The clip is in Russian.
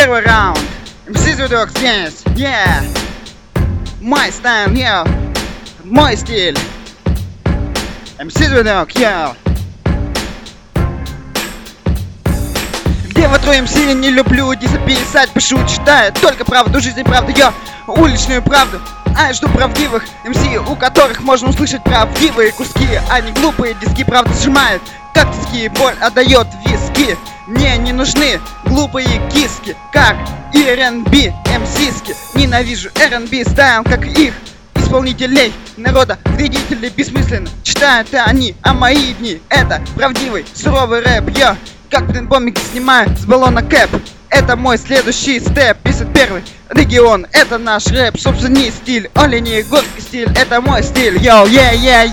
Первый раунд. MC Звездок здесь, yeah. Мой стайл, yeah. Мой стиль. MC Звездок, yeah. Где в твоем стиле не люблю дисы писать, пишу, читаю только правду жизни, правду, я уличную правду. А я жду правдивых МС, у которых можно услышать правдивые куски, а не глупые диски, правда сжимает, как тиски, боль отдает виски. Мне не нужны глупые киски, как и R&B МСиски. Ненавижу R&B стайл, как их исполнителей, народа, вредителей бессмысленно читают и они, а мои дни это правдивый, суровый рэп, я как бомбик снимаю с баллона кэп. Это мой следующий степ, 51-й регион, это наш рэп, собственный стиль, оленей горский стиль, это мой стиль, йоу, yeah, yeah,